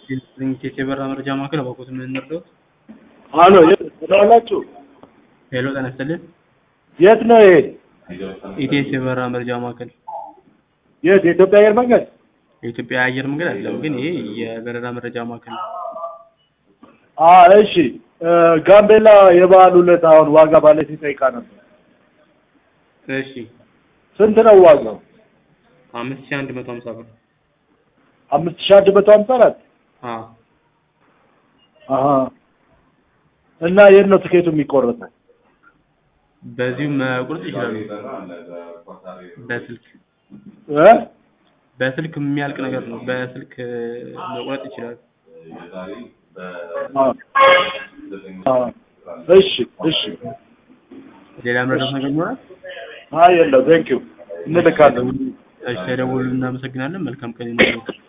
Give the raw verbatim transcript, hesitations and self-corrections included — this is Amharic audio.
ኢቲኤስ የበራ መረጃ ማዕከል አባኮት ምን እንርዳው? አሎ የት ሄሎ ጤና ይስጥልኝ። የት ነው ይሄ? ኢቲኤስ የበራ መረጃ ማዕከል የት? የኢትዮጵያ አየር መንገድ? የኢትዮጵያ አየር መንገድ አይደለም፣ ግን ይሄ የበረራ መረጃ ማዕከል ነው። አ እሺ ጋምቤላ የበዓሉ ዕለት አሁን ዋጋ ባለች ይጠይቃ ነበር። እሺ ስንት ነው ዋጋው? አምስት ሺህ አንድ መቶ ሃምሳ ብር። አምስት ሺህ አንድ መቶ ሃምሳ አራት አዎ። አሃ እና የት ነው ትኬቱ የሚቆረጠው? በዚሁ መቁረጥ ይችላል። በስልክ እ በስልክ የሚያልቅ ነገር ነው። በስልክ መቁረጥ ይችላል። እሺ እሺ ሌላ መረጃ ነገር ይኖራል? አይ የለም። ቴንክ ዩ እንልካለን። እሺ ደውሉልን። እናመሰግናለን። መልካም ቀን ይሁንልዎት።